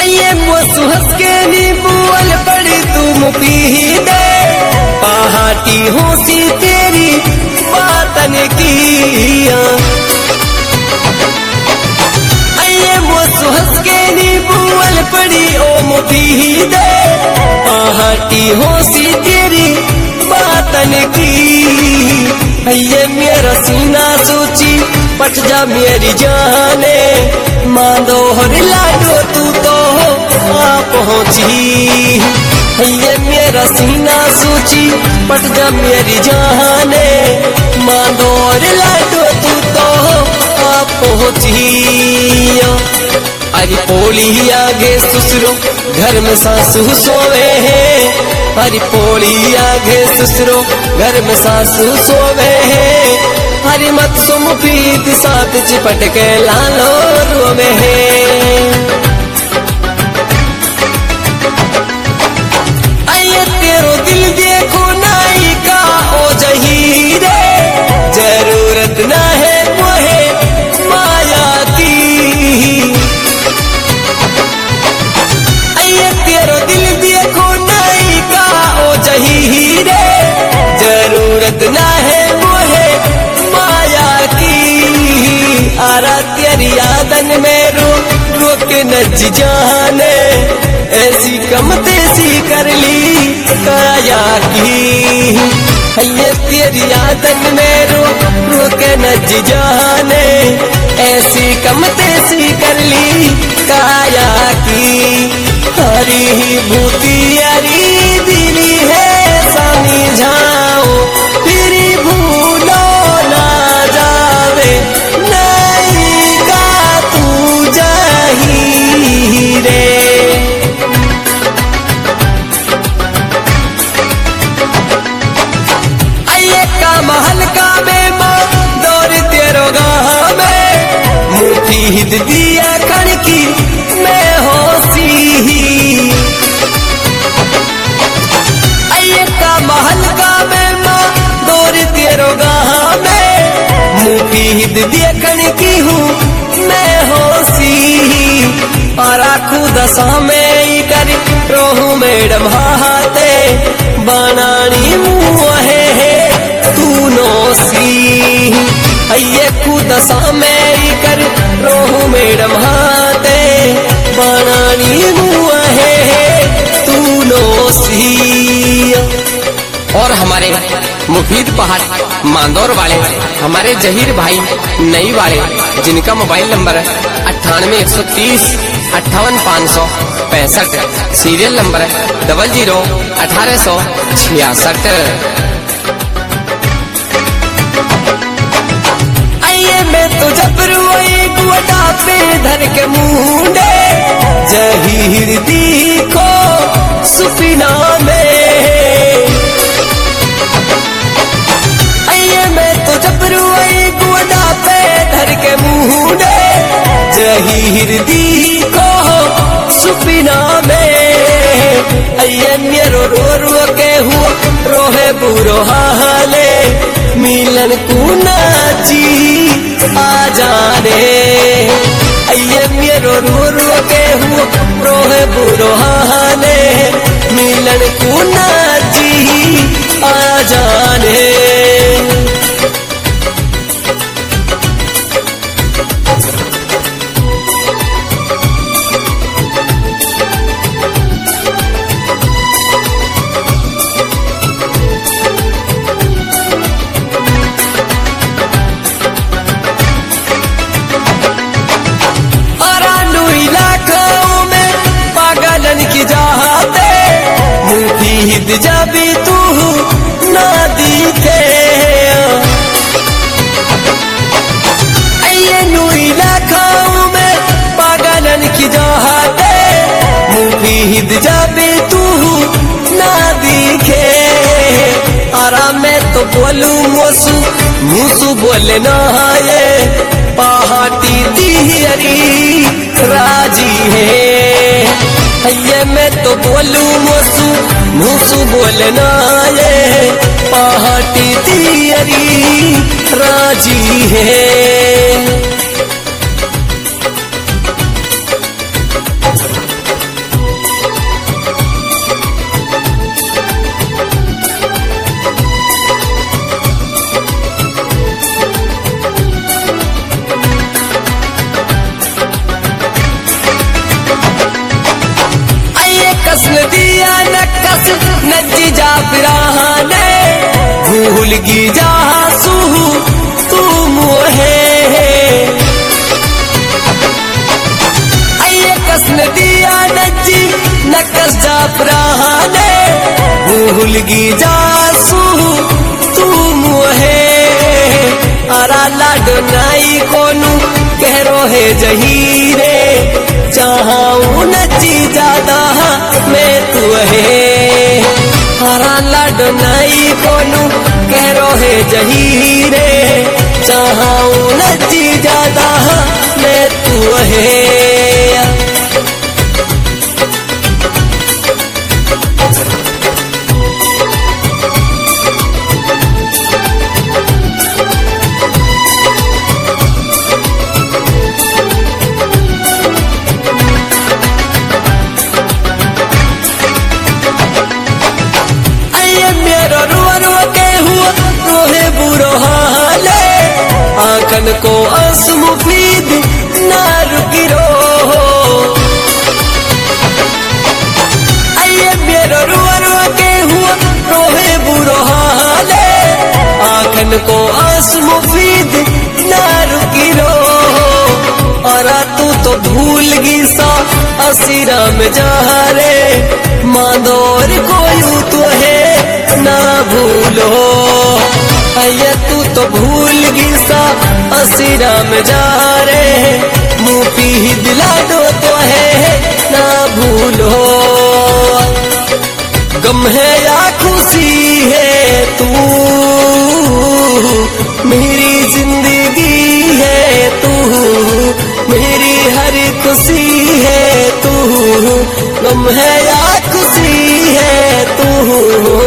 अये मोसु हंस के नीबूल पड़ी तुम पी दे पहाटी होसी तेरी बातन की। अये मोसु हंस के नीबूल पड़ी ओम पी दे पहाटी होसी तेरी बातन की। अये मेरा सीना सोची पट जा मेरी जाने माधोहर लाडो तू तो आ पहुंची। ये मेरा सीना सोची पट जा मेरी जाने माधोहर लाडो तू तो आ पहुंची। अरे पोली आगे ससुरो घर में सासू सोवे है। हरी पोली आगे ससुरो घर में सासू सोवे है। हरी मत सो मुफीद साथ चिपट के लालो रोवे है। आये तेरो दिल देखो नाई का ओ जहीरे जरूरत ना है मोहे माया की। आये तेरो दिल देखो नाई का ओ जहीरे जरूरत ना है मोहे माया की। आरा तेरी यादन में रो के नच जाने ऐसी कम तेजी कर ली काया की। ये तेरी यादन में रो के नच जाने ऐसी कम तेजी कर ली काया की। हरी भूती हरी दिली है समझाओ फिर भूलो ना जावे नहीं का तू जाही रे। आये का महल का में माँ दौर तेरो गाँव में मुठी हिद दिया खड़की मैं होसी। आये का महल का में माँ दौर तेरो गाँव में मुठी हिद देखन की हूँ मैं होसी। पारा खुदसा में कर रोहू मैडम हाथे बनानी मुँह है तू नोसी। ये खुदसा में कर रोहू मैडम हाथे बनानी मुँह है तू नोसी। और हमारे मुफीद पहाड़ मांदौर वाले हमारे जहीर भाई नई वाले जिनका मोबाइल नंबर 98 130 58 565 सीरियल नंबर 00 1866। आइए मैं तो जबरुई गुड़ा पे धर के मुंडे जहीर दिखो सुपीना में। आइए मैं तो जबरुई गुड़ा पे धर के मुंडे जहीर दिखो सुपीना में। आइए मेरो रो के हुआ रोहे बुरो हाले मिलन को नाची आ जाने। आइए मेरो रो के हुआ रोहे बुरो हाले मिलन को नाची आ जाने। मुफीद जब तू ना दिखे आइए नुई लाखाओं में पागलन की जाते। मुफीद जब तू ना दिखे आराम में तो बोलूं मोसू मुसू बोले ना ये पहाटी तिहरी राजी है। ये मैं तो बोलूं मोसू मुसू बोलना ये पहाटी तिहरी राजी है। नज्जी जा फिराने भूल गी जा सू तू मोहे आइए कसन दिया नज्जी नकस जा फिराने भूल गी जा सू तू मोहे अरा लाड नाई कोनू कह है जहीरे जहाँ नची ज्यादा मैं तू है हरा लाड नाई कोनू कह है जहीरे जहाँ नची ज्यादा मैं तू है आंखन को आंसू मुफीद ना रुकी रो आइए मेरो रुआ रुआ के हुआ रोहे बुरो हाले आंखन को आंसू मुफीद ना रुकी रो और तू तो भूल गी सा असीरा में जा रे मांदोर कोयू तो है ना भूलो आइए तू तो भूल गी सा असीरा में जा रे मुफी दिला दो तो है ना भूलो गम है या खुशी है तू मेरी जिंदगी है तू मेरी हर खुशी है तू गम है या खुशी है तू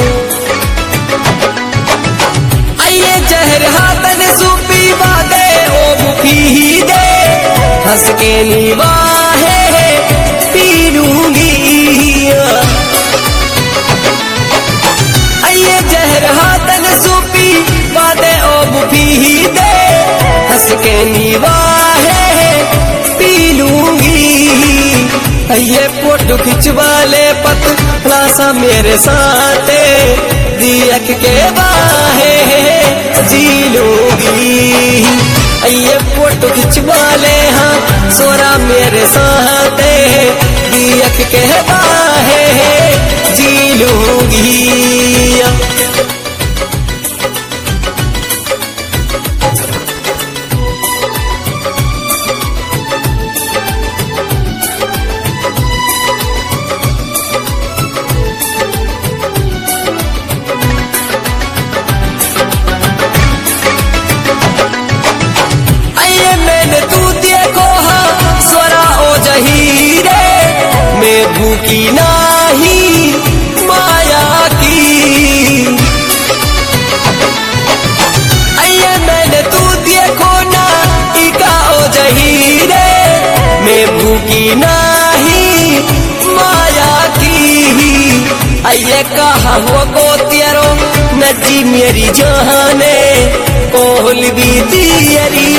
हाथन सूपी वादे ओ मुफी दे हंस के निवाहे पी लूंगी आइए जहर हाथन सूपी वादे ओ मुफी दे हंस के निवाहे पी लूंगी आइए फोटो खिंचवा ले पतला सा मेरे साथ दियक के बाहे जी लूंगी आइए फोटो खिंचवा ले हाँ सोरा मेरे साथ दियक के बाहे जी लूंगी भूखी नाही माया की आइए मैंने तू देखो ना टीका ओ जहीरे मैं भूखी नाही माया की आइए कहा हो गो तेरो नजी मेरी जाने कोहल भी दियरी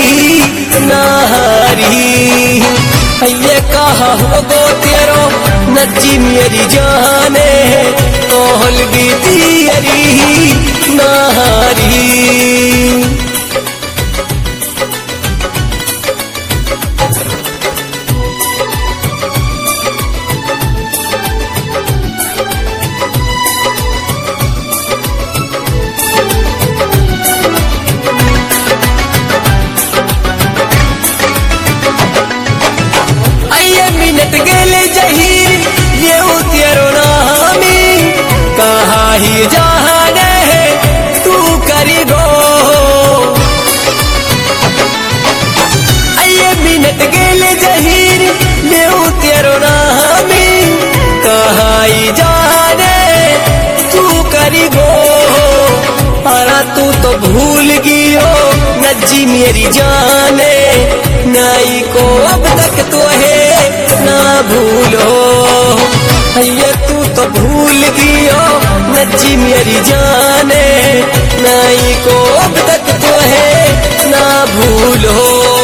नारी आइए कहा हो गो तेरो नजी मेरी जाने कोहल भी दियरी नारी गेले जहीर ये तेरो नामी कहाँ ही जाने तू करी गो आइए मिनट गेले जहीर ये तेरो नामी कहाँ ही जाने तू करी गो अरा तू तो भूल गियो नजी मेरी जाने नाई को अब तक तो है ना भूलो ये तू तो भूल गियो नजी मेरी जाने नाई को अब तक तो है ना भूलो